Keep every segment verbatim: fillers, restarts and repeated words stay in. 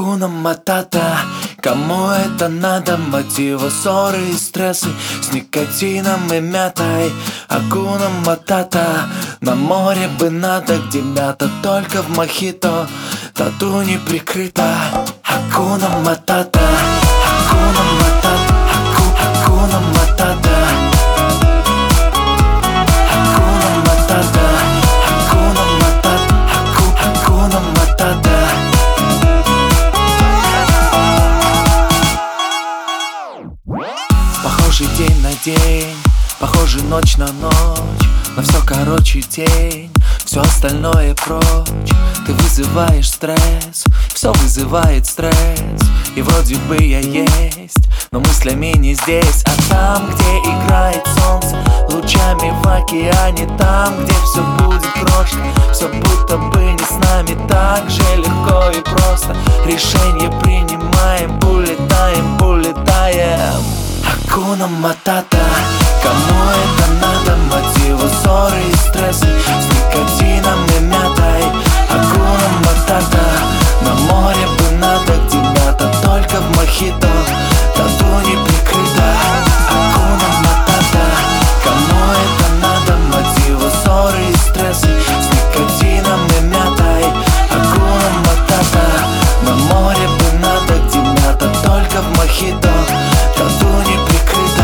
Акуна Матата, кому это надо? Мотивы, ссоры и стрессы с никотином и мятой. Акуна Матата, на море бы надо, где мята только в мохито, тату не прикрыта. Акуна Матата, Акуна Матата, Аку, Акуна Матата, Акуна Матата, Акуна Матата, Аку, Акуна Матата. Похожий день на день, похожий ночь на ночь, но все короче день, все остальное прочь. Ты вызываешь стресс, все вызывает стресс, и вроде бы я есть, но мыслями не здесь. А там, где играет солнце лучами в океане, там, где все будет крошка, все будто бы не с нами, так же легко и просто. Решение принимаем, улетаем, улетаем. Акуна Матата, кому это надо? Мотивы, ссоры и стрессы с никотином и мятой. Акуна Матата, на море бы надо, где мята только в мохито, тату не прикрыта. Акуна Матата, кому это надо? Мотивы, ссоры и стрессы с никотином и мятой. Акуна Матата, на море бы надо, где мята только в мохито, тату не прикрыта.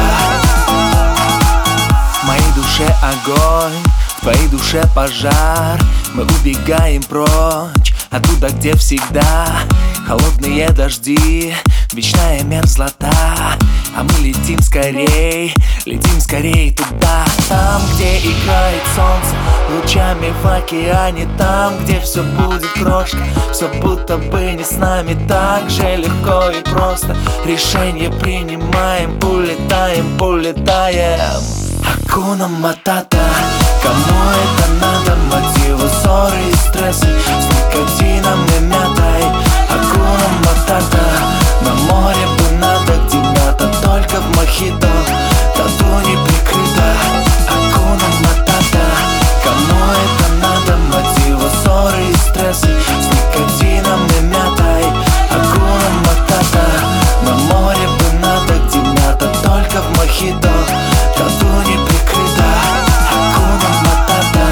В моей душе огонь, в твоей душе пожар. Мы убегаем прочь оттуда, где всегда холодные дожди, вечная мерзлота. А мы летим скорей, летим скорей туда. Там, где играет солнце лучами в океане, там, где все будет крошка, все будто бы не с нами, так же легко и просто. Решение принимаем, улетаем, улетаем. Акуна Матата, кому это надо? Мотивы, ссоры и стрессы с никотином и мятой. Акуна Матата, на море бы надо, где мята только в мохито, тату не прикрыта. Акуна Матата, кому это надо? Мотивы, ссоры и стрессы с никотином и мятой. Акуна Матата, на море бы надо, где мята только в мохито, тату не прикрыта. Акуна Матата.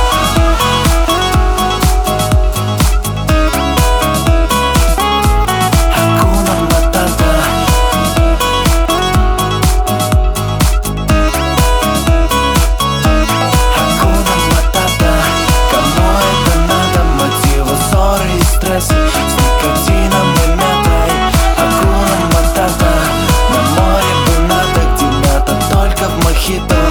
Акуна Матата. Акуна Матата, кому это надо? Мотивы, ссоры и стрессы с никотином и мятой. Акуна Матата, на море бы надо, где мята только в мохито,